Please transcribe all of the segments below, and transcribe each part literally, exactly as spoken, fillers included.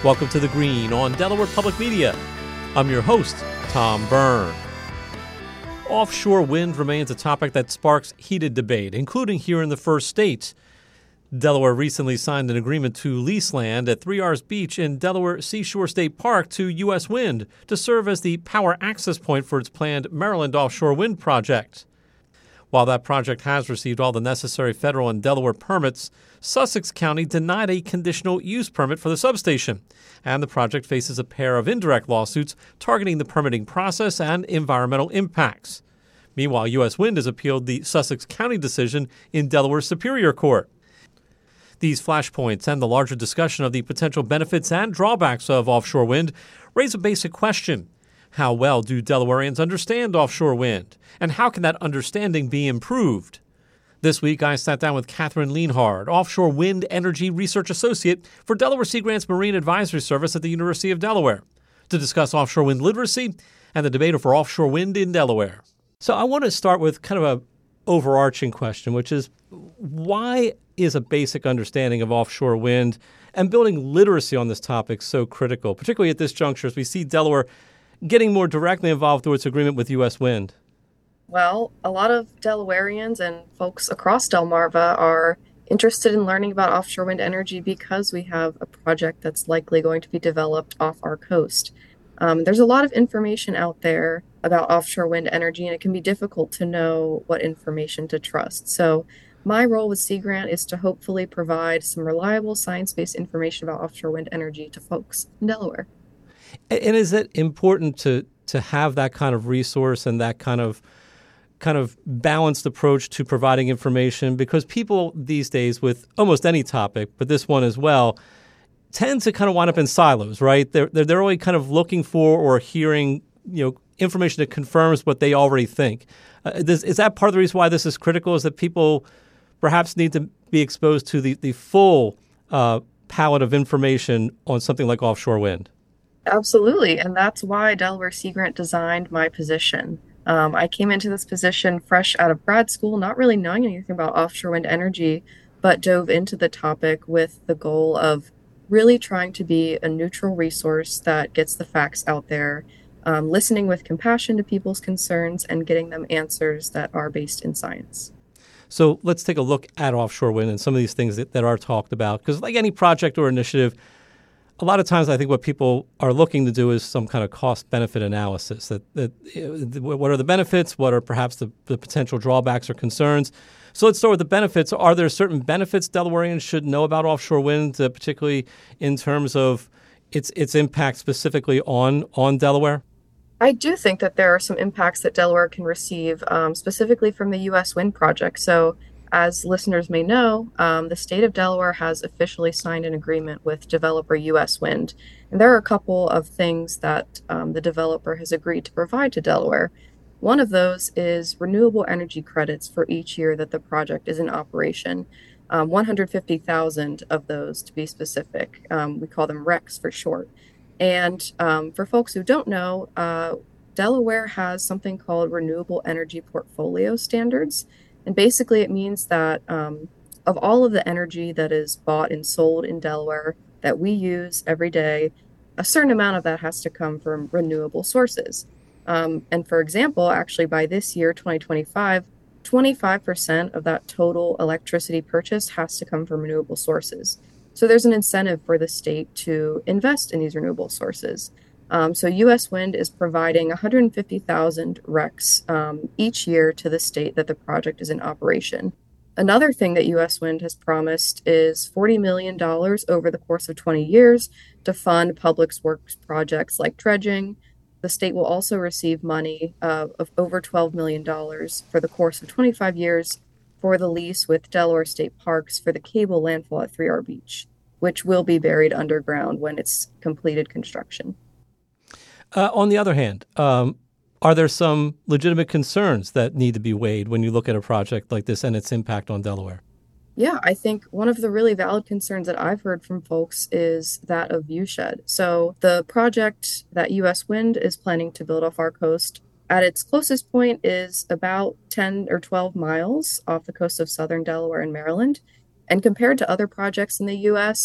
Welcome to The Green on Delaware Public Media. I'm your host, Tom Byrne. Offshore wind remains a topic that sparks heated debate, including here in the first state. Delaware recently signed an agreement to lease land at Three R's Beach in Delaware Seashore State Park to U S Wind to serve as the power access point for its planned Maryland offshore wind project. While that project has received all the necessary federal and Delaware permits, Sussex County denied a conditional use permit for the substation, and the project faces a pair of indirect lawsuits targeting the permitting process and environmental impacts. Meanwhile, U S Wind has appealed the Sussex County decision in Delaware Superior Court. These flashpoints and the larger discussion of the potential benefits and drawbacks of offshore wind raise a basic question. How well do Delawareans understand offshore wind? And how can that understanding be improved? This week, I sat down with Catherine Lienhard, Offshore Wind Energy Research Associate for Delaware Sea Grant's Marine Advisory Service at the University of Delaware, to discuss offshore wind literacy and the debate over offshore wind in Delaware. So I want to start with kind of a overarching question, which is, why is a basic understanding of offshore wind and building literacy on this topic so critical, particularly at this juncture as we see Delaware getting more directly involved through its agreement with U S Wind? Well, a lot of Delawareans and folks across Delmarva are interested in learning about offshore wind energy because we have a project that's likely going to be developed off our coast. Um, there's a lot of information out there about offshore wind energy, and it can be difficult to know what information to trust. So my role with Sea Grant is to hopefully provide some reliable science-based information about offshore wind energy to folks in Delaware. And is it important to to have that kind of resource and that kind of kind of balanced approach to providing information? Because people these days, with almost any topic, but this one as well, tend to kind of wind up in silos, right? They're they're, they're only kind of looking for or hearing, you know, information that confirms what they already think. Uh, this, is that part of the reason why this is critical? Is that people perhaps need to be exposed to the the full uh, palette of information on something like offshore wind? Absolutely. And that's why Delaware Sea Grant designed my position. Um, I came into this position fresh out of grad school, not really knowing anything about offshore wind energy, but dove into the topic with the goal of really trying to be a neutral resource that gets the facts out there, um, listening with compassion to people's concerns and getting them answers that are based in science. So let's take a look at offshore wind and some of these things that, that are talked about. Because like any project or initiative, a lot of times I think what people are looking to do is some kind of cost-benefit analysis. That, that what are the benefits? What are perhaps the, the potential drawbacks or concerns? So let's start with the benefits. Are there certain benefits Delawareans should know about offshore wind, uh, particularly in terms of its its impact specifically on, on Delaware? I do think that there are some impacts that Delaware can receive, um, specifically from the U S Wind project. So as listeners may know, um, the state of Delaware has officially signed an agreement with developer U S Wind. And there are a couple of things that um, the developer has agreed to provide to Delaware. One of those is renewable energy credits for each year that the project is in operation. Um, one hundred fifty thousand of those, to be specific. Um, we call them R E Cs for short. And um, for folks who don't know, uh, Delaware has something called Renewable Energy Portfolio Standards. And basically it means that um, of all of the energy that is bought and sold in Delaware that we use every day, a certain amount of that has to come from renewable sources. Um, and for example, actually by this year, twenty twenty-five, twenty-five percent of that total electricity purchased has to come from renewable sources. So there's an incentive for the state to invest in these renewable sources. Um, so U S Wind is providing one hundred fifty thousand R E Cs um, each year to the state that the project is in operation. Another thing that U S Wind has promised is forty million dollars over the course of twenty years to fund public works projects like dredging. The state will also receive money uh, of over twelve million dollars for the course of twenty-five years for the lease with Delaware State Parks for the cable landfall at Three R Beach, which will be buried underground when it's completed construction. Uh, on the other hand, um, are there some legitimate concerns that need to be weighed when you look at a project like this and its impact on Delaware? Yeah, I think one of the really valid concerns that I've heard from folks is that of viewshed. So the project that U S Wind is planning to build off our coast at its closest point is about ten or twelve miles off the coast of southern Delaware and Maryland. And compared to other projects in the U S,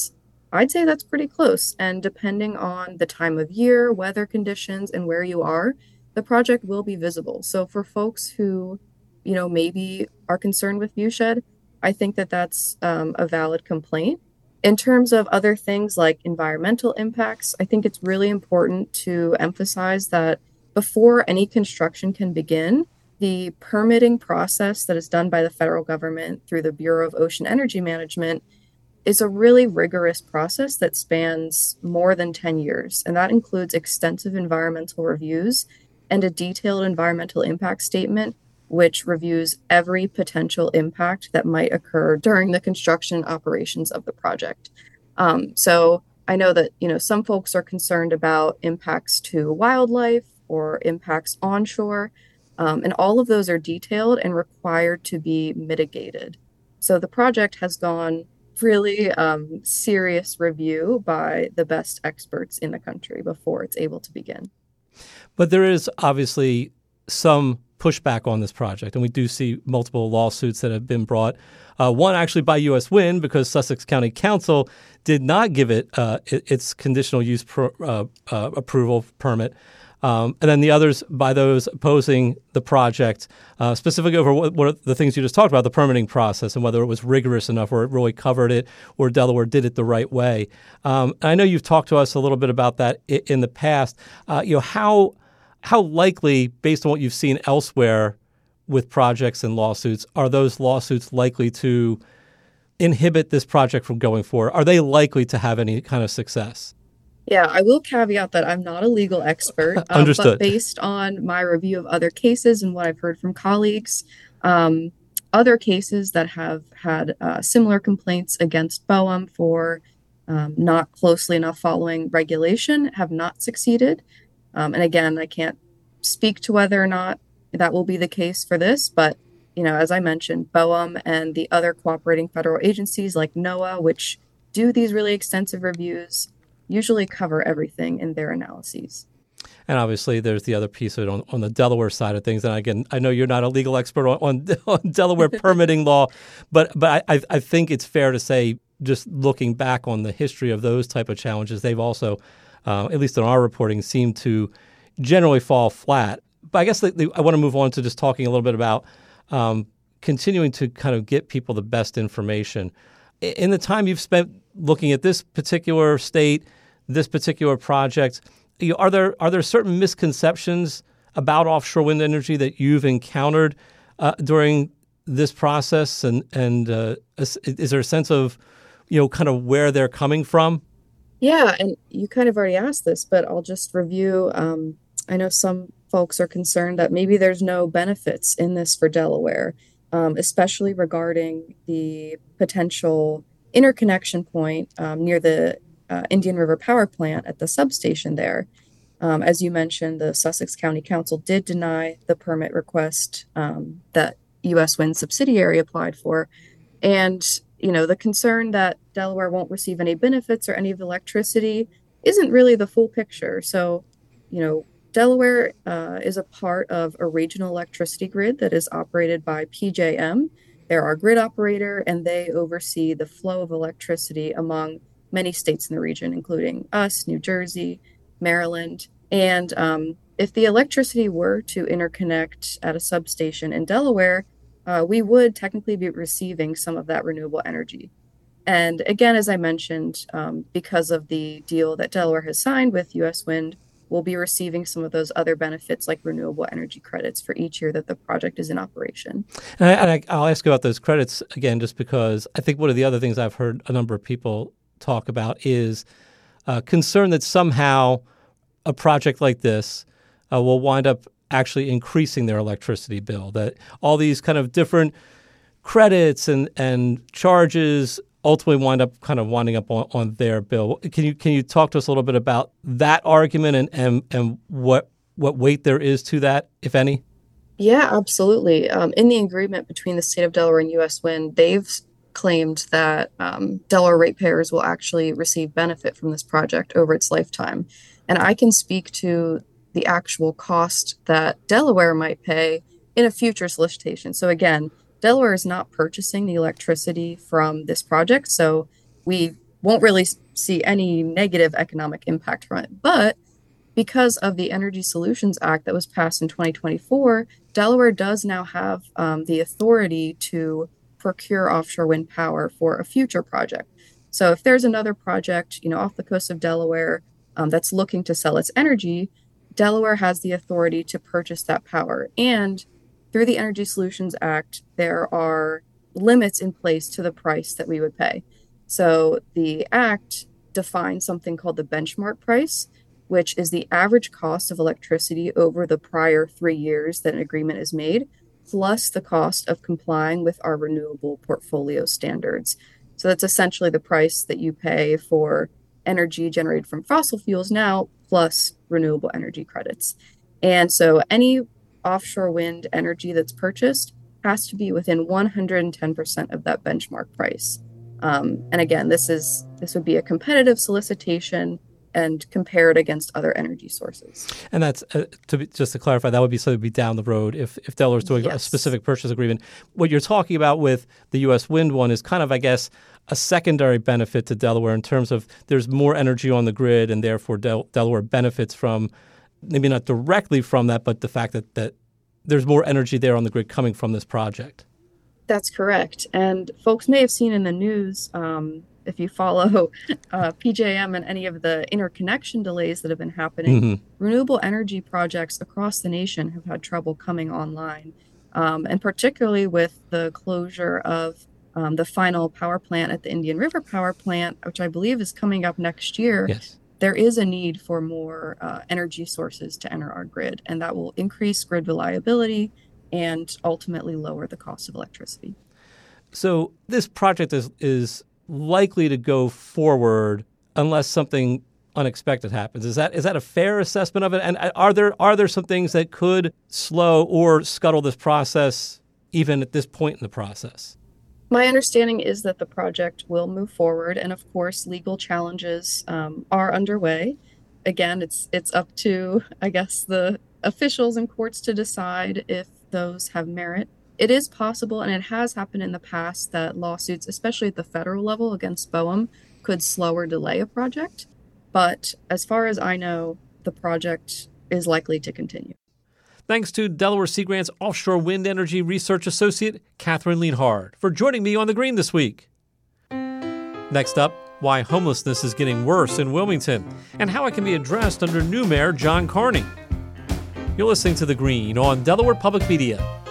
I'd say that's pretty close. And depending on the time of year, weather conditions, and where you are, the project will be visible. So for folks who, you know, maybe are concerned with viewshed, I think that that's um, a valid complaint. In terms of other things like environmental impacts, I think it's really important to emphasize that before any construction can begin, the permitting process that is done by the federal government through the Bureau of Ocean Energy Management is a really rigorous process that spans more than ten years. And that includes extensive environmental reviews and a detailed environmental impact statement, which reviews every potential impact that might occur during the construction operations of the project. Um, so I know that, you know, some folks are concerned about impacts to wildlife or impacts onshore, um, and all of those are detailed and required to be mitigated. So the project has gone really um, serious review by the best experts in the country before it's able to begin. But there is obviously some pushback on this project, and we do see multiple lawsuits that have been brought. Uh, one actually by U S Wind, because Sussex County Council did not give it uh, its conditional use pro, uh, uh, approval permit. Um, and then the others by those opposing the project, uh, specifically over what, what are the things you just talked about, the permitting process and whether it was rigorous enough or it really covered it or Delaware did it the right way. Um, I know you've talked to us a little bit about that in, in the past. Uh, you know, how how likely, based on what you've seen elsewhere with projects and lawsuits, are those lawsuits likely to inhibit this project from going forward? Are they likely to have any kind of success? Yeah, I will caveat that I'm not a legal expert, um, Understood. but based on my review of other cases and what I've heard from colleagues, um, other cases that have had uh, similar complaints against BOEM for um, not closely enough following regulation have not succeeded. Um, and again, I can't speak to whether or not that will be the case for this, but you know, as I mentioned, BOEM and the other cooperating federal agencies like NOAA, which do these really extensive reviews, usually cover everything in their analyses. And obviously, there's the other piece of it on, on the Delaware side of things. And again, I know you're not a legal expert on, on, on Delaware permitting law, but but I, I think it's fair to say, just looking back on the history of those type of challenges, they've also, uh, at least in our reporting, seemed to generally fall flat. But I guess the, the, I want to move on to just talking a little bit about um, continuing to kind of get people the best information. In the time you've spent looking at this particular state, this particular project, you know, are there are there certain misconceptions about offshore wind energy that you've encountered uh, during this process, and and uh, is, is there a sense of, you know, kind of where they're coming from? Yeah, and you kind of already asked this, but I'll just review. Um, I know some folks are concerned that maybe there's no benefits in this for Delaware, um, especially regarding the potential interconnection point um, near the uh, Indian River Power Plant at the substation there. Um, as you mentioned, the Sussex County Council did deny the permit request um, that U S Wind subsidiary applied for. And, you know, the concern that Delaware won't receive any benefits or any of the electricity isn't really the full picture. So, you know, Delaware uh, is a part of a regional electricity grid that is operated by P J M. They're our grid operator, and they oversee the flow of electricity among many states in the region, including us, New Jersey, Maryland. And um, if the electricity were to interconnect at a substation in Delaware, uh, we would technically be receiving some of that renewable energy. And again, as I mentioned, um, because of the deal that Delaware has signed with U S Wind, we'll be receiving some of those other benefits like renewable energy credits for each year that the project is in operation. And, I, and I, I'll ask you about those credits again, just because I think one of the other things I've heard a number of people talk about is uh, concern that somehow a project like this uh, will wind up actually increasing their electricity bill, that all these kind of different credits and, and charges ultimately wind up kind of winding up on, on their bill. Can you can you talk to us a little bit about that argument and, and, and what what weight there is to that, if any? Yeah, absolutely. Um, in the agreement between the state of Delaware and U S Wind, they've claimed that um, Delaware ratepayers will actually receive benefit from this project over its lifetime. And I can speak to the actual cost that Delaware might pay in a future solicitation. So again, Delaware is not purchasing the electricity from this project. So we won't really see any negative economic impact from it. But because of the Energy Solutions Act that was passed in twenty twenty-four, Delaware does now have um, the authority to procure offshore wind power for a future project. So if there's another project, you know, off the coast of Delaware um, that's looking to sell its energy, Delaware has the authority to purchase that power. And through the Energy Solutions Act, there are limits in place to the price that we would pay. So the Act defines something called the benchmark price, which is the average cost of electricity over the prior three years that an agreement is made, plus the cost of complying with our renewable portfolio standards. So that's essentially the price that you pay for energy generated from fossil fuels now, plus renewable energy credits. And so any offshore wind energy that's purchased has to be within one hundred ten percent of that benchmark price. Um, and again, this is this would be a competitive solicitation and compare it against other energy sources. And that's, uh, to be, just to clarify, that would be something to be down the road if, if Delaware's doing Yes. a specific purchase agreement. What you're talking about with the U S wind one is kind of, I guess, a secondary benefit to Delaware in terms of there's more energy on the grid and therefore Del- Delaware benefits from, maybe not directly from that, but the fact that, that there's more energy there on the grid coming from this project. That's correct. And folks may have seen in the news, um, if you follow uh, P J M and any of the interconnection delays that have been happening, Mm-hmm. renewable energy projects across the nation have had trouble coming online. Um, and particularly with the closure of um, the final power plant at the Indian River Power Plant, which I believe is coming up next year, Yes. there is a need for more uh, energy sources to enter our grid, and that will increase grid reliability and ultimately lower the cost of electricity. So this project is is likely to go forward unless something unexpected happens. Is that is that a fair assessment of it? And are there are there some things that could slow or scuttle this process even at this point in the process? My understanding is that the project will move forward, and of course, legal challenges um, are underway. Again, it's it's up to, I guess, the officials and courts to decide if those have merit. It is possible, and it has happened in the past, that lawsuits, especially at the federal level against BOEM, could slow or delay a project. But as far as I know, the project is likely to continue. Thanks to Delaware Sea Grant's Offshore Wind Energy Research Associate, Catherine Lienhard, for joining me on The Green this week. Next up, why homelessness is getting worse in Wilmington and how it can be addressed under new Mayor John Carney. You're listening to The Green on Delaware Public Media.